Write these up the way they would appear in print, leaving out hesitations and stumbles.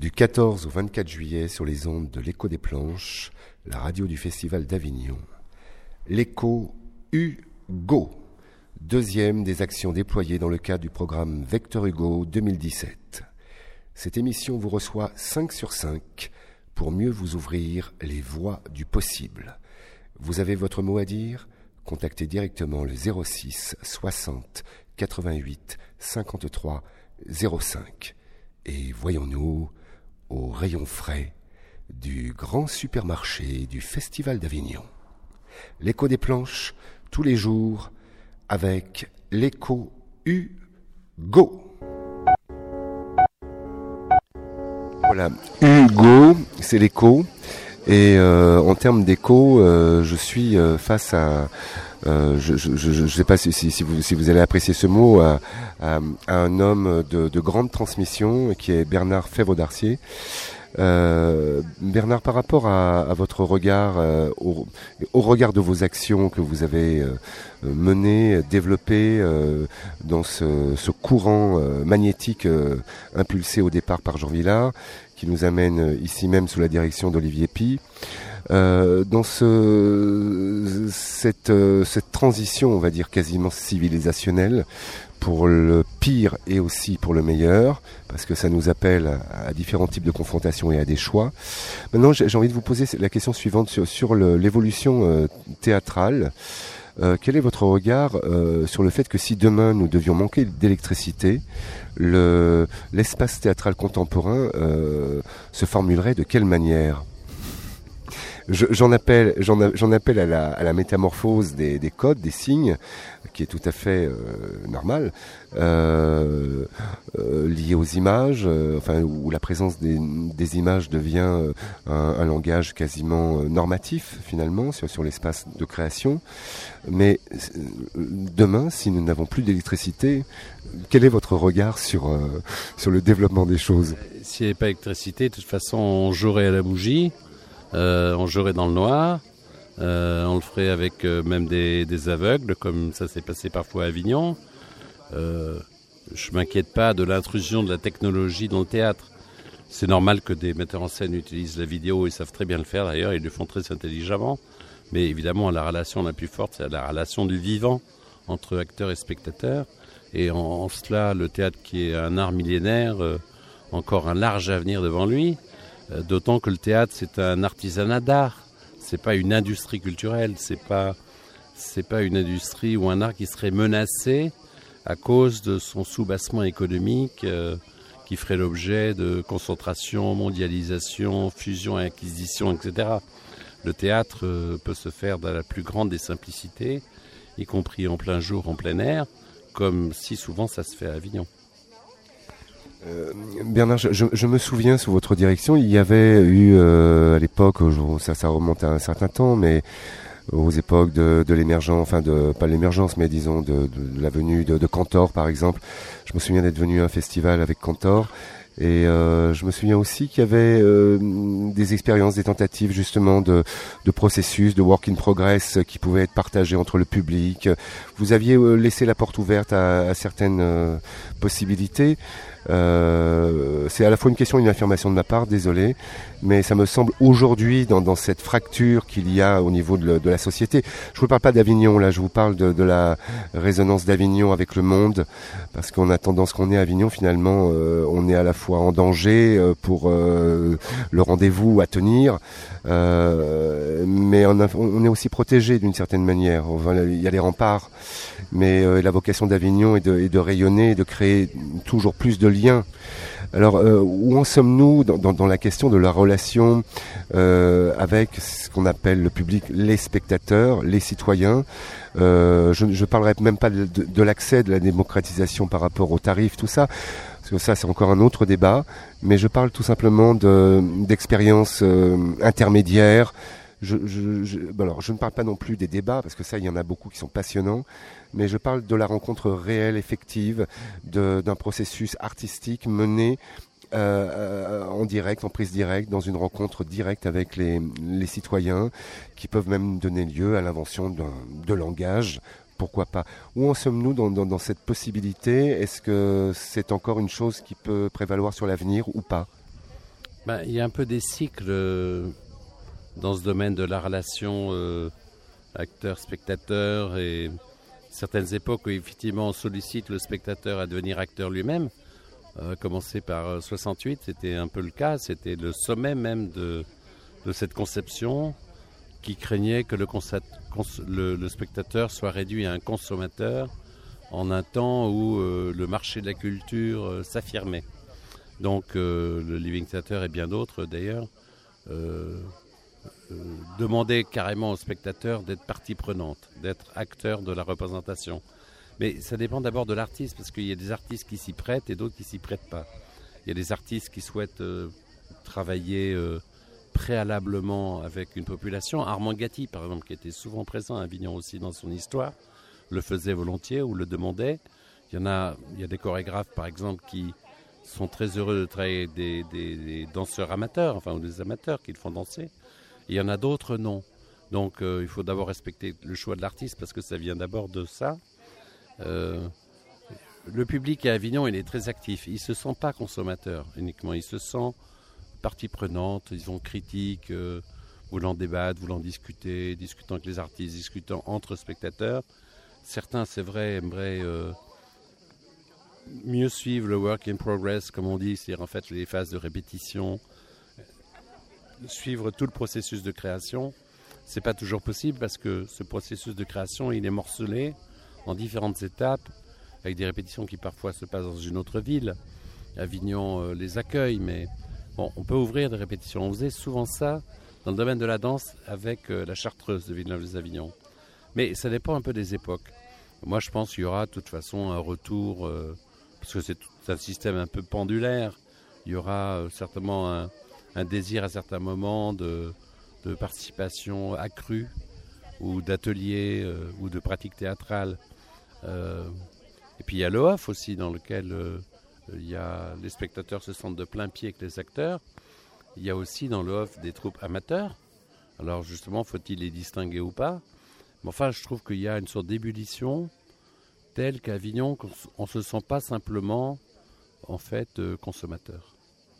Du 14 au 24 juillet sur les ondes de l'Écho des Planches, la radio du Festival d'Avignon. L'Écho Hugo, deuxième des actions déployées dans le cadre du programme Vector Hugo 2017. Cette émission vous reçoit 5 sur 5 pour mieux vous ouvrir les voies du possible. Vous avez votre mot à dire ? Contactez directement le 06 60 88 53 05 et voyons-nous au rayon frais du grand supermarché du Festival d'Avignon. L'Écho des Planches, tous les jours, avec l'Écho Hugo. Voilà, Hugo, c'est l'écho. Et en termes d'écho, je suis face à... je ne sais pas si vous allez apprécier ce mot, à un homme de grande transmission qui est Bernard Fèvre-Darcier. Bernard, par rapport à votre regard, au regard de vos actions que vous avez menées, développées dans ce courant magnétique impulsé au départ par Jean Vilar, qui nous amène ici même sous la direction d'Olivier Py. Dans cette transition, on va dire quasiment civilisationnelle, pour le pire et aussi pour le meilleur, parce que ça nous appelle à différents types de confrontations et à des choix. Maintenant, j'ai envie de vous poser la question suivante sur l'évolution théâtrale. Quel est votre regard sur le fait que si demain nous devions manquer d'électricité, l'espace théâtral contemporain se formulerait de quelle manière ? J'en appelle à la métamorphose des codes, des signes, qui est tout à fait normal, lié aux images, où la présence des images devient un langage quasiment normatif finalement sur l'espace de création. Mais demain, si nous n'avons plus d'électricité, quel est votre regard sur le développement des choses ? S'il n'y avait pas d'électricité, de toute façon, on jouerait à la bougie. On jouerait dans le noir, on le ferait avec même des aveugles, comme ça s'est passé parfois à Avignon. Je m'inquiète pas de l'intrusion de la technologie dans le théâtre. C'est normal que des metteurs en scène utilisent la vidéo, ils savent très bien le faire d'ailleurs, ils le font très intelligemment. Mais évidemment, la relation la plus forte, c'est la relation du vivant entre acteurs et spectateurs. Et en cela, le théâtre qui est un art millénaire, encore un large avenir devant lui. D'autant que le théâtre, c'est un artisanat d'art. C'est pas une industrie culturelle. C'est pas une industrie ou un art qui serait menacé à cause de son soubassement économique qui ferait l'objet de concentration, mondialisation, fusion et acquisition, etc. Le théâtre peut se faire dans la plus grande des simplicités, y compris en plein jour, en plein air, comme si souvent ça se fait à Avignon. Bernard, je me souviens sous votre direction, il y avait eu à l'époque, ça remonte à un certain temps, mais aux époques de l'émergence, pas l'émergence, mais disons de la venue de Cantor par exemple. Je me souviens d'être venu à un festival avec Cantor. Et je me souviens aussi qu'il y avait des expériences, des tentatives justement de processus, de work in progress qui pouvaient être partagés entre le public. Vous aviez laissé la porte ouverte à certaines possibilités. C'est à la fois une question et une affirmation de ma part, désolé, mais ça me semble aujourd'hui dans cette fracture qu'il y a au niveau de la société. Je vous parle pas d'Avignon là, je vous parle de la résonance d'Avignon avec le monde, parce qu'on a tendance qu'on est à Avignon finalement, on est à la fois en danger pour le rendez-vous à tenir, mais on est aussi protégé d'une certaine manière. Il y a les remparts, mais la vocation d'Avignon est de rayonner, et de créer toujours plus de liens. Alors, où en sommes-nous dans la question de la relation avec ce qu'on appelle le public, les spectateurs, les citoyens ? Je ne parlerai même pas de l'accès, de la démocratisation par rapport aux tarifs, tout ça, parce que ça c'est encore un autre débat, mais je parle tout simplement d'expériences intermédiaires. Je ne parle pas non plus des débats, parce que ça, il y en a beaucoup qui sont passionnants, mais je parle de la rencontre réelle, effective, d'un processus artistique mené en direct, en prise directe, dans une rencontre directe avec les citoyens, qui peuvent même donner lieu à l'invention de langage. Pourquoi pas ? Où en sommes-nous dans cette possibilité ? Est-ce que c'est encore une chose qui peut prévaloir sur l'avenir ou pas ? Il y a un peu des cycles dans ce domaine de la relation acteur-spectateur, et certaines époques où effectivement on sollicite le spectateur à devenir acteur lui-même. Commencer par 68, c'était un peu le cas, c'était le sommet même de cette conception qui craignait que le spectateur soit réduit à un consommateur en un temps où le marché de la culture s'affirmait. Donc le Living Theatre et bien d'autres d'ailleurs demandaient carrément au spectateur d'être partie prenante, d'être acteur de la représentation. Mais ça dépend d'abord de l'artiste, parce qu'il y a des artistes qui s'y prêtent et d'autres qui s'y prêtent pas. Il y a des artistes qui souhaitent travailler préalablement avec une population. Armand Gatti, par exemple, qui était souvent présent à Avignon aussi dans son histoire, le faisait volontiers ou le demandait. Il y a des chorégraphes, par exemple, qui sont très heureux de travailler des danseurs amateurs, ou des amateurs qui le font danser. Et il y en a d'autres, non. Donc il faut d'abord respecter le choix de l'artiste, parce que ça vient d'abord de ça. Le public à Avignon, il est très actif. Il ne se sent pas consommateur uniquement. Il se sent partie prenante. Ils ont critique, voulant débattre, voulant discuter, discutant avec les artistes, discutant entre spectateurs. Certains, c'est vrai, aimeraient mieux suivre le work in progress, comme on dit, c'est-à-dire en fait les phases de répétition, suivre tout le processus de création. C'est pas toujours possible parce que ce processus de création, il est morcelé en différentes étapes, avec des répétitions qui parfois se passent dans une autre ville. Avignon les accueille, mais bon, on peut ouvrir des répétitions. On faisait souvent ça dans le domaine de la danse avec la Chartreuse de Villeneuve-les-Avignon. Mais ça dépend un peu des époques. Moi, je pense qu'il y aura de toute façon un retour, parce que c'est un système un peu pendulaire. Il y aura certainement un désir à certains moments de participation accrue, ou d'ateliers, ou de pratiques théâtrales. Et puis il y a le off aussi, dans lequel les spectateurs se sentent de plein pied avec les acteurs. Il y a aussi dans le off des troupes amateurs. Alors justement, faut-il les distinguer ou pas? Mais enfin, je trouve qu'il y a une sorte d'ébullition telle qu'à Avignon, on ne se sent pas simplement en fait consommateur.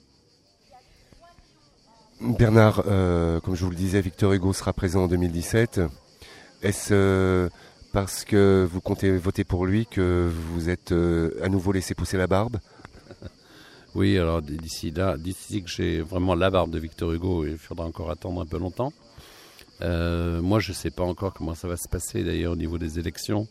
Bernard, comme je vous le disais, Victor Hugo sera présent en 2017. Est-ce parce que vous comptez voter pour lui que vous êtes à nouveau laissé pousser la barbe? Oui, alors d'ici que j'ai vraiment la barbe de Victor Hugo, il faudra encore attendre un peu longtemps. Moi, je ne sais pas encore comment ça va se passer d'ailleurs au niveau des élections,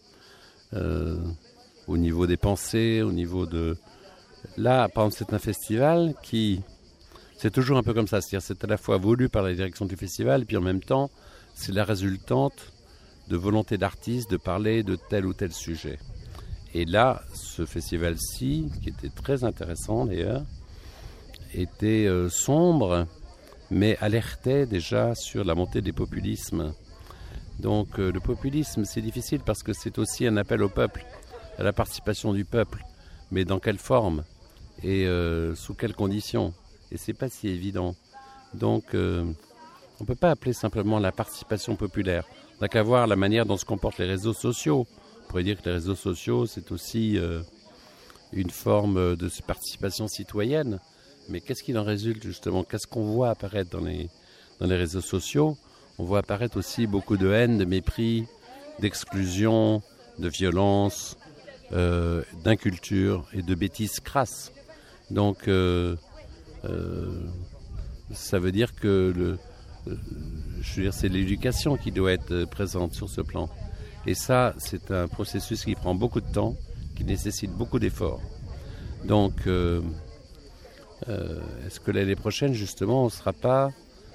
au niveau des pensées, au niveau de... Là, par exemple, c'est un festival qui... C'est toujours un peu comme ça, c'est-à-dire c'est à la fois voulu par la direction du festival, et puis en même temps, c'est la résultante de volonté d'artistes de parler de tel ou tel sujet. Et là, ce festival-ci, qui était très intéressant d'ailleurs, était sombre, mais alertait déjà sur la montée des populismes. Donc le populisme, c'est difficile parce que c'est aussi un appel au peuple, à la participation du peuple. Mais dans quelle forme et sous quelles conditions? Et c'est pas si évident. Donc on ne peut pas appeler simplement la participation populaire. On n'a qu'à voir la manière dont se comportent les réseaux sociaux. On pourrait dire que les réseaux sociaux, c'est aussi une forme de participation citoyenne. Mais qu'est-ce qu'il en résulte justement? Qu'est-ce qu'on voit apparaître dans les réseaux sociaux? On voit apparaître aussi beaucoup de haine, de mépris, d'exclusion, de violence, d'inculture et de bêtises crasses. Donc ça veut dire que c'est l'éducation qui doit être présente sur ce plan. Et ça, c'est un processus qui prend beaucoup de temps, qui nécessite beaucoup d'efforts. Donc, est-ce que l'année prochaine, justement, on ne sera pas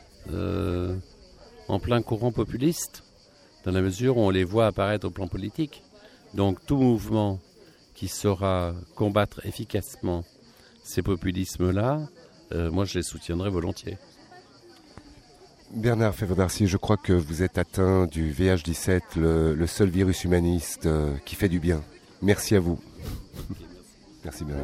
en plein courant populiste, dans la mesure où on les voit apparaître au plan politique? Donc, tout mouvement qui saura combattre efficacement ces populismes-là, moi, je les soutiendrai volontiers. Bernard Févre-d'Arcy, je crois que vous êtes atteint du VH17, le seul virus humaniste qui fait du bien. Merci à vous. Merci Bernard.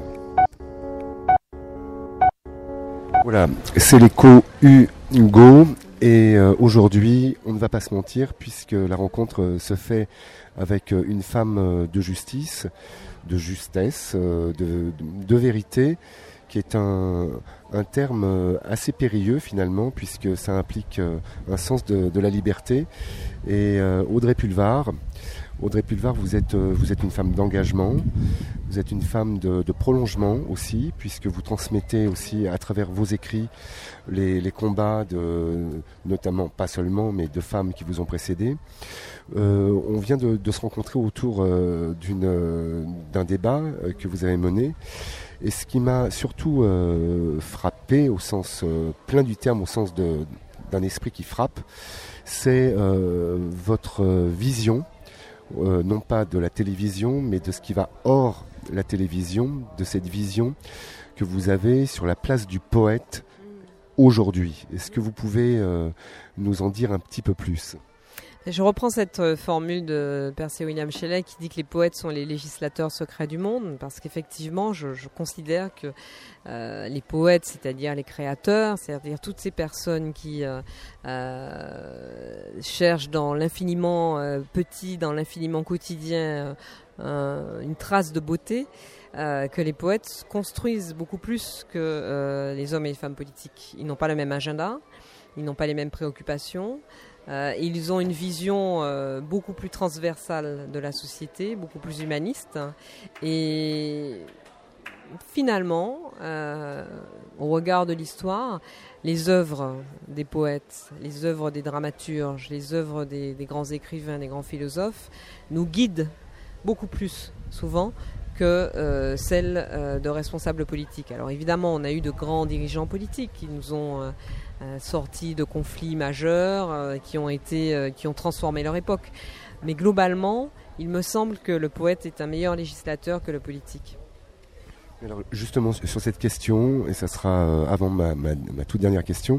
Voilà, c'est l'écho Hugo et aujourd'hui, on ne va pas se mentir puisque la rencontre se fait avec une femme de justice, de justesse, de vérité qui est un terme assez périlleux finalement, puisque ça implique un sens de la liberté. Et Audrey Pulvar, vous êtes une femme d'engagement, vous êtes une femme de prolongement aussi, puisque vous transmettez aussi à travers vos écrits les combats notamment, pas seulement, mais de femmes qui vous ont précédé. On vient de se rencontrer autour d'un débat que vous avez mené. Et ce qui m'a surtout frappé au sens plein du terme, au sens d'un esprit qui frappe, c'est votre vision, non pas de la télévision, mais de ce qui va hors la télévision, de cette vision que vous avez sur la place du poète aujourd'hui. Est-ce que vous pouvez nous en dire un petit peu plus ? Je reprends cette formule de Percy William Shelley qui dit que les poètes sont les législateurs secrets du monde, parce qu'effectivement, je considère que les poètes, c'est-à-dire les créateurs, c'est-à-dire toutes ces personnes qui cherchent dans l'infiniment petit, dans l'infiniment quotidien, une trace de beauté, que les poètes construisent beaucoup plus que les hommes et les femmes politiques. Ils n'ont pas le même agenda, ils n'ont pas les mêmes préoccupations. Ils ont une vision beaucoup plus transversale de la société, beaucoup plus humaniste. Et finalement, au regard de l'histoire, les œuvres des poètes, les œuvres des dramaturges, les œuvres des grands écrivains, des grands philosophes nous guident beaucoup plus souvent que celles de responsables politiques. Alors évidemment, on a eu de grands dirigeants politiques qui nous ont sortis de conflits majeurs, qui ont transformé leur époque. Mais globalement, il me semble que le poète est un meilleur législateur que le politique. Alors justement sur cette question, et ça sera avant ma toute dernière question,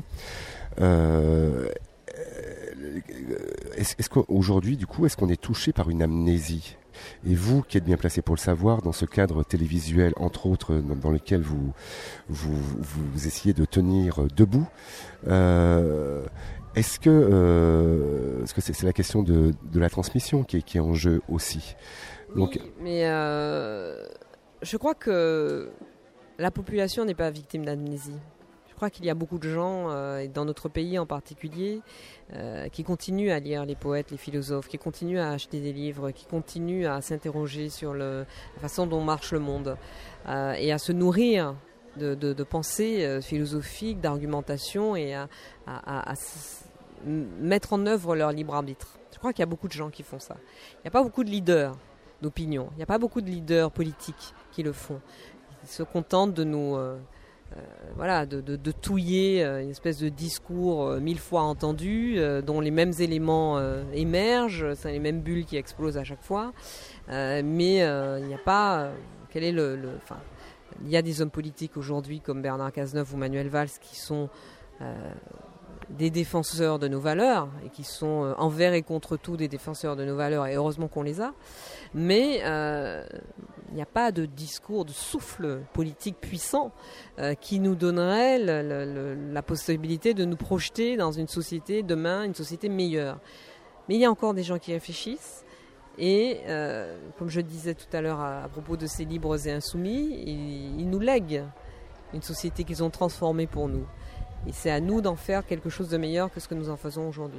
est-ce qu'aujourd'hui, du coup, est-ce qu'on est touché par une amnésie ? Et vous, qui êtes bien placé pour le savoir, dans ce cadre télévisuel, entre autres, dans lequel vous essayez de tenir debout, est-ce que c'est la question de la transmission qui est en jeu aussi ? Donc, oui, mais je crois que la population n'est pas victime d'amnésie. Je crois qu'il y a beaucoup de gens, et dans notre pays en particulier, qui continuent à lire les poètes, les philosophes, qui continuent à acheter des livres, qui continuent à s'interroger sur la façon dont marche le monde, et à se nourrir de pensées philosophiques, d'argumentation, et à mettre en œuvre leur libre arbitre. Je crois qu'il y a beaucoup de gens qui font ça. Il n'y a pas beaucoup de leaders d'opinion, il n'y a pas beaucoup de leaders politiques qui le font. Ils se contentent de nous... de touiller une espèce de discours 1000 fois entendu, dont les mêmes éléments émergent, c'est les mêmes bulles qui explosent à chaque fois, mais il n'y a pas... il y a des hommes politiques aujourd'hui comme Bernard Cazeneuve ou Manuel Valls qui sont des défenseurs de nos valeurs et qui sont envers et contre tout des défenseurs de nos valeurs, et heureusement qu'on les a, mais il n'y a pas de discours, de souffle politique puissant qui nous donnerait la possibilité de nous projeter dans une société demain, une société meilleure. Mais il y a encore des gens qui réfléchissent, et comme je disais tout à l'heure à propos de ces libres et insoumis, ils nous lèguent une société qu'ils ont transformée pour nous. Et c'est à nous d'en faire quelque chose de meilleur que ce que nous en faisons aujourd'hui.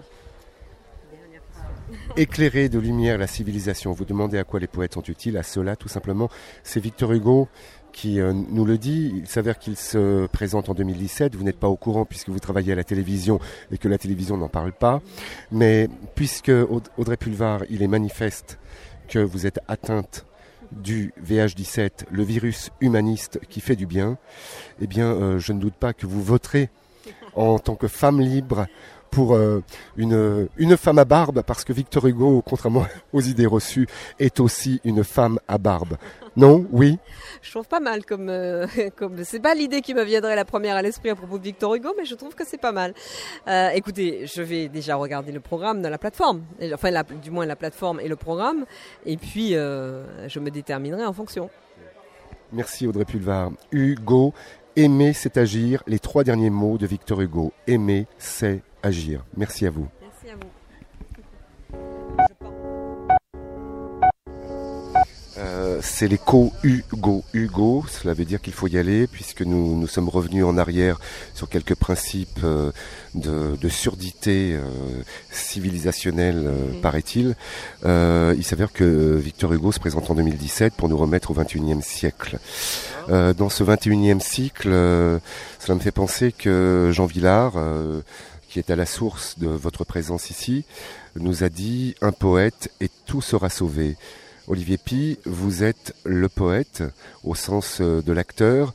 Éclairer de lumière la civilisation. Vous demandez à quoi les poètes sont utiles? À cela, tout simplement. C'est Victor Hugo qui nous le dit. Il s'avère qu'il se présente en 2017. Vous n'êtes pas au courant puisque vous travaillez à la télévision et que la télévision n'en parle pas. Mais puisque Audrey Pulvar, il est manifeste que vous êtes atteinte du VH17, le virus humaniste qui fait du bien, eh bien, je ne doute pas que vous voterez en tant que femme libre pour une femme à barbe, parce que Victor Hugo, contrairement aux idées reçues, est aussi une femme à barbe. Non? Oui? Je trouve pas mal comme c'est pas l'idée qui me viendrait la première à l'esprit à propos de Victor Hugo, mais je trouve que c'est pas mal. Écoutez, je vais déjà regarder le programme de la plateforme, enfin du moins la plateforme et le programme, et puis je me déterminerai en fonction. Merci Audrey Pulvar. Hugo, aimer c'est agir, les 3 derniers mots de Victor Hugo. Aimer c'est agir. Merci à vous. Merci à vous. C'est l'écho Hugo. Hugo, cela veut dire qu'il faut y aller puisque nous sommes revenus en arrière sur quelques principes de surdité civilisationnelle, paraît-il. Il s'avère que Victor Hugo se présente en 2017 pour nous remettre au XXIe siècle. Dans ce XXIe siècle, cela me fait penser que Jean Vilar, qui est à la source de votre présence ici, nous a dit « Un poète et tout sera sauvé ». Olivier Py, vous êtes le poète au sens de l'acteur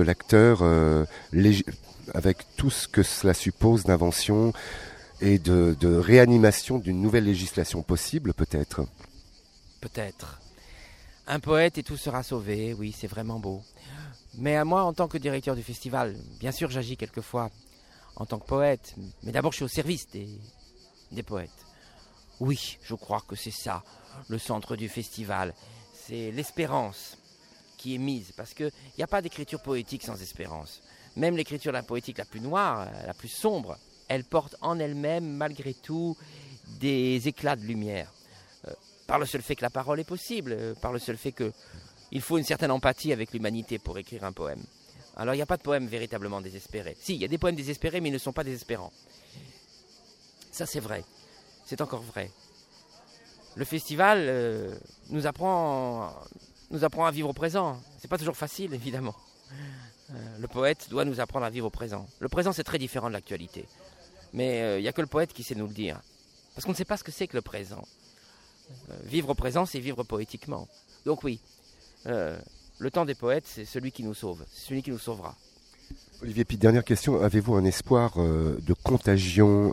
avec tout ce que cela suppose d'invention et de réanimation d'une nouvelle législation possible, peut-être. Peut-être. Un poète et tout sera sauvé, oui, c'est vraiment beau. Mais à moi, en tant que directeur du festival, bien sûr, j'agis quelquefois en tant que poète, mais d'abord, je suis au service des poètes. Oui, je crois que c'est ça, le centre du festival. C'est l'espérance qui est mise, parce qu'il n'y a pas d'écriture poétique sans espérance. Même l'écriture de la poétique la plus noire, la plus sombre, elle porte en elle-même, malgré tout, des éclats de lumière. Par le seul fait que la parole est possible, par le seul fait qu'il faut une certaine empathie avec l'humanité pour écrire un poème. Alors il n'y a pas de poème véritablement désespéré. Si, il y a des poèmes désespérés, mais ils ne sont pas désespérants. Ça, c'est vrai. C'est encore vrai. Le festival nous apprend à vivre au présent. C'est pas toujours facile, évidemment. Le poète doit nous apprendre à vivre au présent. Le présent, c'est très différent de l'actualité. Mais il n'y a que le poète qui sait nous le dire. Parce qu'on ne sait pas ce que c'est que le présent. Vivre au présent, c'est vivre poétiquement. Donc oui, le temps des poètes, c'est celui qui nous sauve. C'est celui qui nous sauvera. Olivier Py, dernière question. Avez-vous un espoir de contagion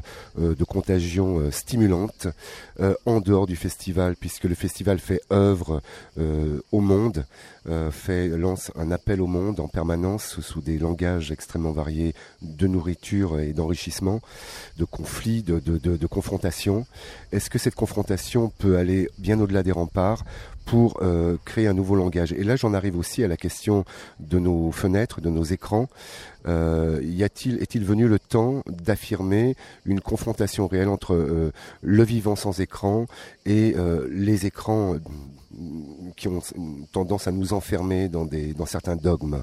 stimulante en dehors du festival, puisque le festival fait œuvre au monde, lance un appel au monde en permanence sous des langages extrêmement variés de nourriture et d'enrichissement, de conflits, de confrontations. Est-ce que cette confrontation peut aller bien au-delà des remparts pour créer un nouveau langage? Et là, j'en arrive aussi à la question de nos fenêtres, de nos écrans. Est-il venu le temps d'affirmer une confrontation réelle entre le vivant sans écran et les écrans qui ont tendance à nous enfermer dans certains dogmes?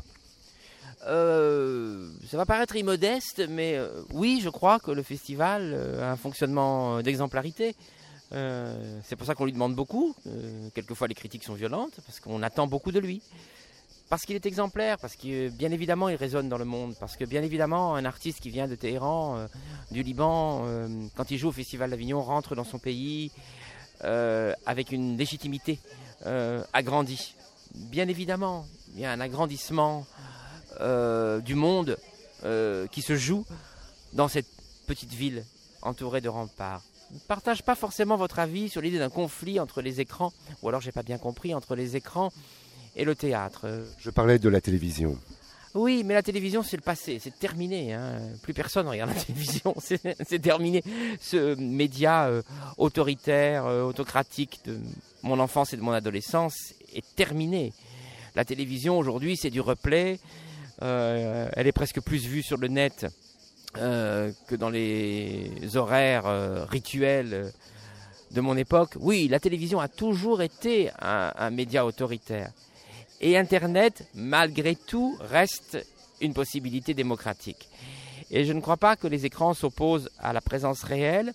Ça va paraître immodeste, mais oui, je crois que le festival a un fonctionnement d'exemplarité. C'est pour ça qu'on lui demande beaucoup. Quelquefois les critiques sont violentes, parce qu'on attend beaucoup de lui. Parce qu'il est exemplaire, parce que bien évidemment il résonne dans le monde, parce que bien évidemment un artiste qui vient de Téhéran, du Liban, quand il joue au Festival d'Avignon, rentre dans son pays avec une légitimité agrandie. Bien évidemment, il y a un agrandissement du monde qui se joue dans cette petite ville entourée de remparts. Je ne partage pas forcément votre avis sur l'idée d'un conflit entre les écrans, ou alors j'ai pas bien compris, entre les écrans et le théâtre. Je parlais de la télévision. Oui, mais la télévision, c'est le passé, c'est terminé. Hein. Plus personne regarde la télévision, c'est terminé. Ce média autoritaire, autocratique de mon enfance et de mon adolescence est terminé. La télévision, aujourd'hui, c'est du replay. Elle est presque plus vue sur le net que dans les horaires rituels de mon époque. Oui, la télévision a toujours été un média autoritaire. Et Internet, malgré tout, reste une possibilité démocratique. Et je ne crois pas que les écrans s'opposent à la présence réelle.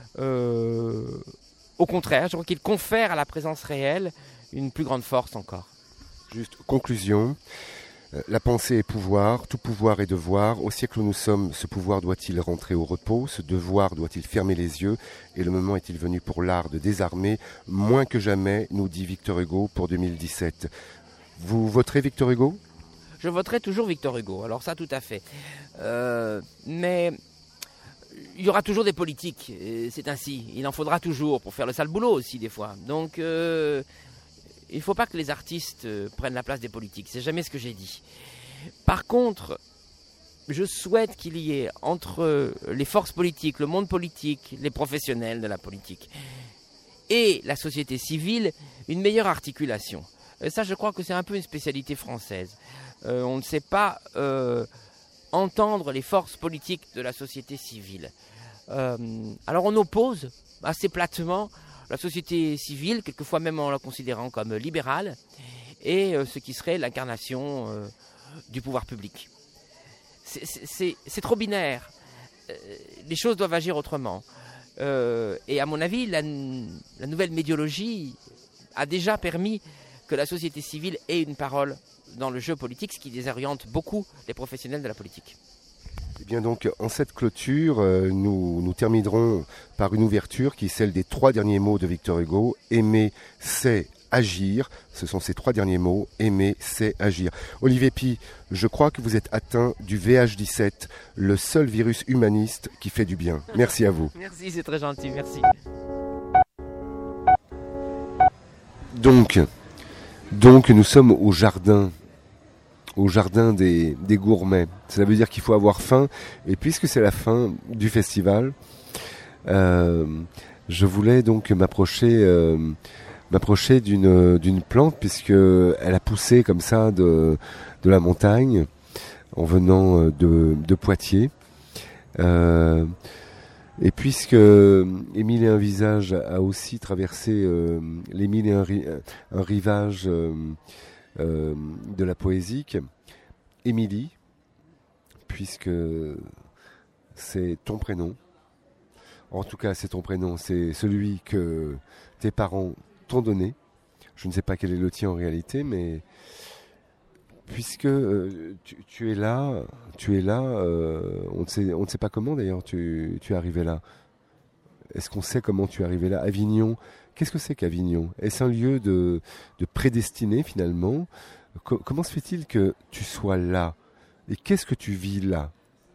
Au contraire, je crois qu'ils confèrent à la présence réelle une plus grande force encore. Juste conclusion. La pensée est pouvoir, tout pouvoir est devoir. Au siècle où nous sommes, ce pouvoir doit-il rentrer au repos? Ce devoir doit-il fermer les yeux? Et le moment est-il venu pour l'art de désarmer? Moins que jamais, nous dit Victor Hugo pour 2017. Vous voterez Victor Hugo? Je voterai toujours Victor Hugo, alors ça tout à fait. Mais il y aura toujours des politiques, c'est ainsi. Il en faudra toujours pour faire le sale boulot aussi des fois. Donc il ne faut pas que les artistes prennent la place des politiques, c'est jamais ce que j'ai dit. Par contre, je souhaite qu'il y ait entre les forces politiques, le monde politique, les professionnels de la politique et la société civile, une meilleure articulation. Ça, je crois que c'est un peu une spécialité française. On ne sait pas entendre les forces politiques de la société civile. Alors on oppose assez platement la société civile, quelquefois même en la considérant comme libérale, et ce qui serait l'incarnation du pouvoir public. C'est trop binaire. Les choses doivent agir autrement. Et à mon avis, la nouvelle médiologie a déjà permis que la société civile ait une parole dans le jeu politique, ce qui désoriente beaucoup les professionnels de la politique. Eh bien donc, en cette clôture, nous terminerons par une ouverture qui est celle des 3 derniers mots de Victor Hugo. Aimer, c'est agir. Ce sont ces 3 derniers mots. Aimer, c'est agir. Olivier Py, je crois que vous êtes atteint du VH17, le seul virus humaniste qui fait du bien. Merci à vous. Merci, c'est très gentil, merci. Donc nous sommes au jardin des gourmets. Ça veut dire qu'il faut avoir faim. Et puisque c'est la fin du festival, je voulais donc m'approcher d'une plante, puisque elle a poussé comme ça de la montagne en venant de Poitiers. Et puisque Émile et un visage a aussi traversé les mille et un rivages de la poésique, Émilie, puisque c'est ton prénom, en tout cas c'est ton prénom, c'est celui que tes parents t'ont donné. Je ne sais pas quel est le tien en réalité, mais puisque tu es là, on ne sait pas comment d'ailleurs tu es arrivé là. Est-ce qu'on sait comment tu es arrivé là? Avignon, qu'est-ce que c'est qu'Avignon? Est-ce un lieu de prédestiné finalement? Comment se fait-il que tu sois là? Et qu'est-ce que tu vis là?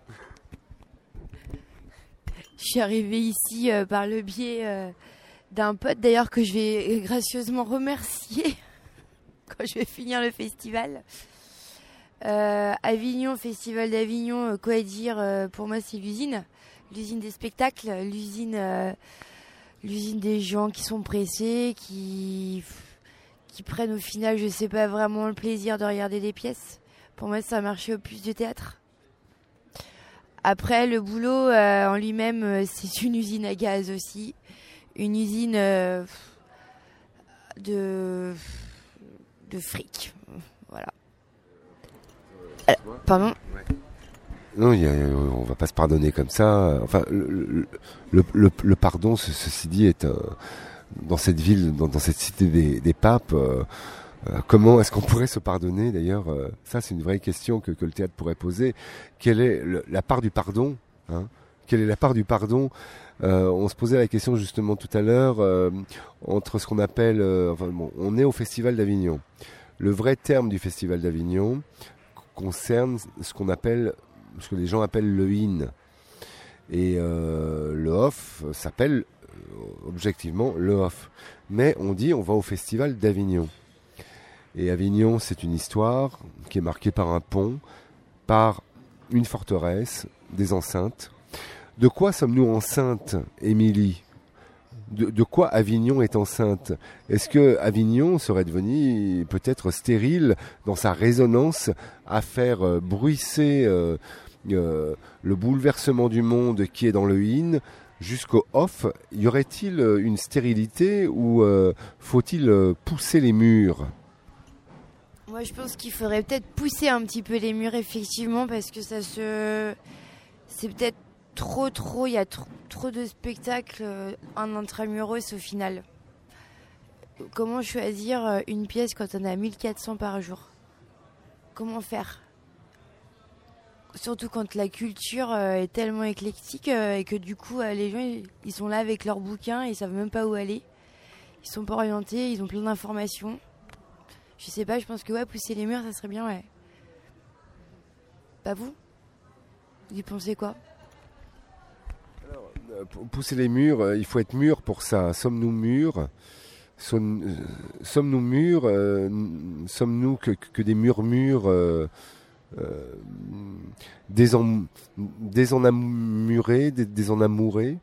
Je suis arrivée ici par le biais d'un pote d'ailleurs que je vais gracieusement remercier quand je vais finir le festival. Avignon, Festival d'Avignon, quoi dire, pour moi c'est l'usine des spectacles, l'usine des gens qui sont pressés, qui prennent au final, je sais pas vraiment le plaisir de regarder des pièces. Pour moi c'est un marché au plus de théâtre. Après le boulot en lui-même, c'est une usine à gaz aussi, une usine de fric, voilà. Pardon. Non, on va pas se pardonner comme ça. Enfin, le pardon, ceci dit, est dans cette ville, dans cette cité des papes. Comment est-ce qu'on pourrait se pardonner d'ailleurs? Ça, c'est une vraie question que le théâtre pourrait poser. Quelle est la part du pardon, hein? Quelle est la part du pardon? On se posait la question justement tout à l'heure entre ce qu'on appelle. On est au Festival d'Avignon. Le vrai terme du Festival d'Avignon concerne ce que les gens appellent le in. Et le off s'appelle objectivement le off. Mais on dit on va au Festival d'Avignon. Et Avignon, c'est une histoire qui est marquée par un pont, par une forteresse, des enceintes. De quoi sommes-nous enceintes, Émilie? De quoi Avignon est enceinte? Est-ce que Avignon serait devenu peut-être stérile dans sa résonance à faire bruisser le bouleversement du monde qui est dans le in jusqu'au off? Y aurait-il une stérilité ou faut-il pousser les murs? Moi je pense qu'il faudrait peut-être pousser un petit peu les murs effectivement, parce que c'est peut-être trop, il y a trop de spectacles en intramuros au final. Comment choisir une pièce quand on a 1400 par jour? Comment faire? Surtout quand la culture est tellement éclectique et que du coup les gens ils sont là avec leurs bouquins et ils savent même pas où aller. Ils sont pas orientés, ils ont plein d'informations. Je sais pas, je pense que pousser les murs ça serait bien, ouais. Pas vous? Vous y pensez quoi? Pousser les murs, il faut être mûr pour ça. Sommes-nous mûrs? Sommes-nous mûrs? Sommes-nous que des murmures désenamourés, désenamourés?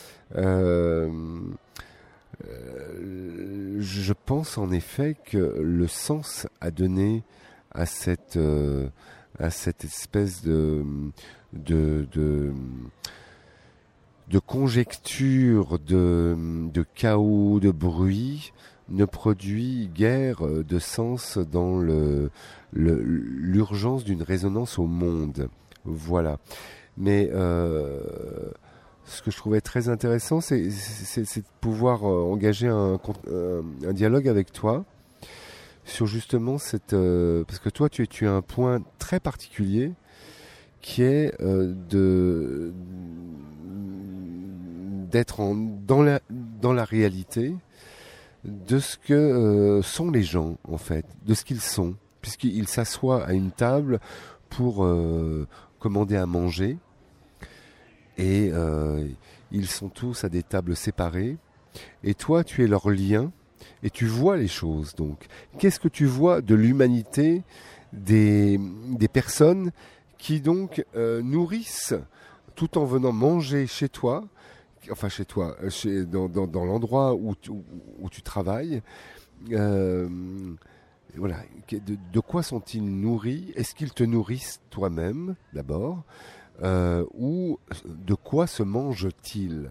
Je pense en effet que le sens à donner à cette espèce de de conjecture, de chaos, de bruit ne produit guère de sens dans l'urgence d'une résonance au monde. Voilà. Mais ce que je trouvais très intéressant, c'est de pouvoir engager un dialogue avec toi sur justement parce que toi, tu as un point très particulier qui est d'être dans la réalité de ce que sont les gens, en fait, de ce qu'ils sont, puisqu'ils s'assoient à une table pour commander à manger, et ils sont tous à des tables séparées, et toi, tu es leur lien, et tu vois les choses. Donc, qu'est-ce que tu vois de l'humanité des personnes qui donc nourrissent tout en venant manger chez toi, enfin chez toi, dans l'endroit où tu travailles. Voilà. De quoi sont-ils nourris? Est-ce qu'ils te nourrissent toi-même d'abord, ou de quoi se mangent-ils?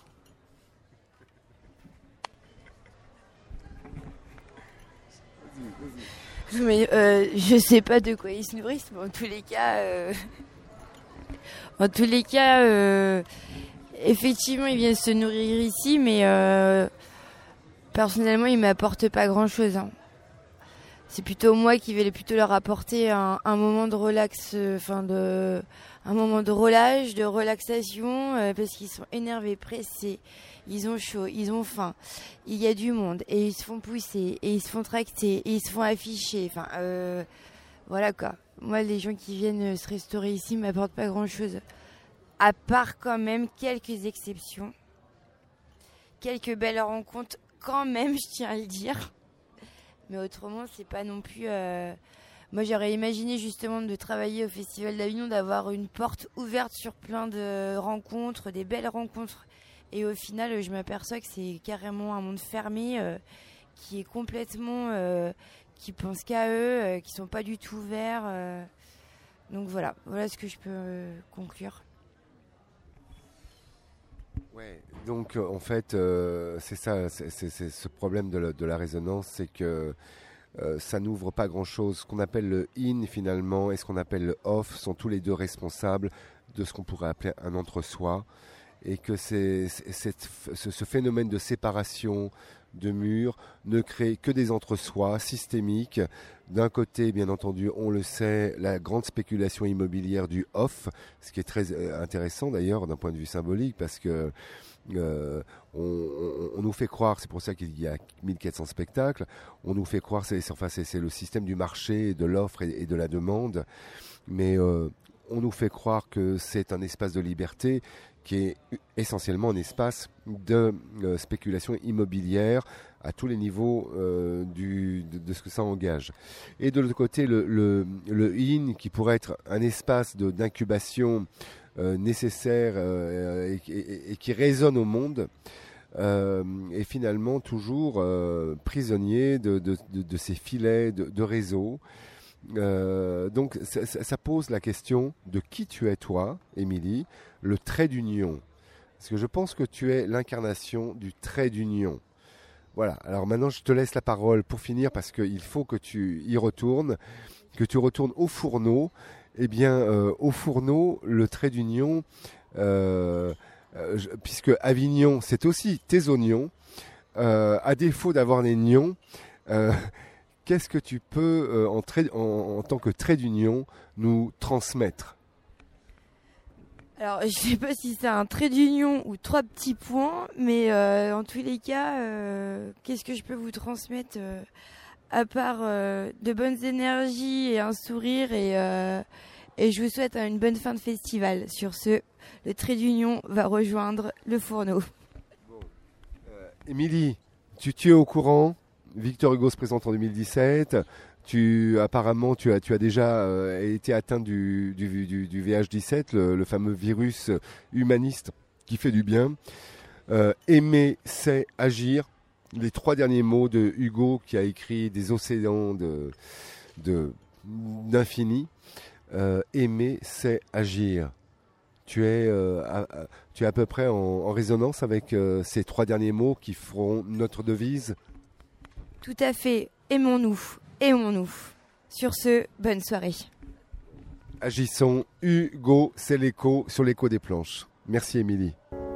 Mais je sais pas de quoi ils se nourrissent, mais en tous les cas, effectivement, ils viennent se nourrir ici, mais personnellement, ils m'apportent pas grand-chose. Hein. C'est plutôt moi qui vais plutôt leur apporter un moment de relax, un moment de relâche, de relaxation, parce qu'ils sont énervés, pressés, ils ont chaud, ils ont faim, il y a du monde, et ils se font pousser, et ils se font tracter, et ils se font afficher, voilà quoi. Moi, les gens qui viennent se restaurer ici m'apportent pas grand-chose, à part quand même quelques exceptions, quelques belles rencontres quand même, je tiens à le dire. Mais autrement, c'est pas non plus... Moi, j'aurais imaginé justement de travailler au Festival d'Avignon, d'avoir une porte ouverte sur plein de rencontres, des belles rencontres. Et au final, je m'aperçois que c'est carrément un monde fermé qui est complètement... qui pense qu'à eux, qui sont pas du tout ouverts. Donc voilà ce que je peux conclure. Ouais, donc en fait, c'est ça, c'est ce problème de la résonance, c'est que ça n'ouvre pas grand-chose. Ce qu'on appelle le in finalement et ce qu'on appelle le off sont tous les deux responsables de ce qu'on pourrait appeler un entre-soi, et que ce phénomène de séparation de murs ne crée que des entre-soi systémiques. D'un côté, bien entendu, on le sait, la grande spéculation immobilière du off, ce qui est très intéressant d'ailleurs d'un point de vue symbolique, parce que on nous fait croire, c'est pour ça qu'il y a 1400 spectacles, on nous fait croire, c'est le système du marché, de l'offre et de la demande, mais on nous fait croire que c'est un espace de liberté qui est essentiellement un espace de spéculation immobilière à tous les niveaux de ce que ça engage. Et de l'autre côté, le in, qui pourrait être un espace d'incubation nécessaire et qui résonne au monde, est finalement toujours prisonnier de ces filets de réseau. Donc ça pose la question de qui tu es toi, Émilie, le trait d'union. Parce que je pense que tu es l'incarnation du trait d'union. Voilà, alors maintenant je te laisse la parole pour finir, parce qu'il faut que tu y retournes, que tu retournes au fourneau. Eh bien, au fourneau, le trait d'union, puisque Avignon, c'est aussi tes oignons, à défaut d'avoir des nions, qu'est-ce que tu peux, en tant que trait d'union, nous transmettre? Alors, je sais pas si c'est un trait d'union ou 3 petits points, mais en tous les cas, qu'est-ce que je peux vous transmettre à part de bonnes énergies et un sourire, et je vous souhaite une bonne fin de festival. Sur ce, le trait d'union va rejoindre le fourneau. Bon. Émilie, tu es au courant? Victor Hugo se présente en 2017. Apparemment, tu as déjà été atteint du VH17, le fameux virus humaniste qui fait du bien. Aimer, c'est agir. Les 3 derniers mots de Hugo, qui a écrit des océans d'infini. Aimer, c'est agir. Tu es à peu près en résonance avec ces 3 derniers mots qui feront notre devise. Tout à fait. Aimons-nous. Aimons-nous. Sur ce, bonne soirée. Agissons. Hugo, c'est l'écho sur l'écho des planches. Merci Émilie.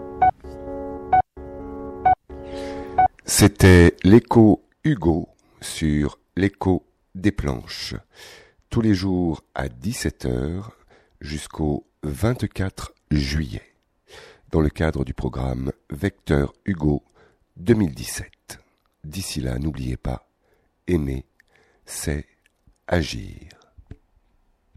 C'était l'écho Hugo sur l'écho des planches. Tous les jours à 17h jusqu'au 24 juillet. Dans le cadre du programme Vecteur Hugo 2017. D'ici là, n'oubliez pas, aimer, c'est agir.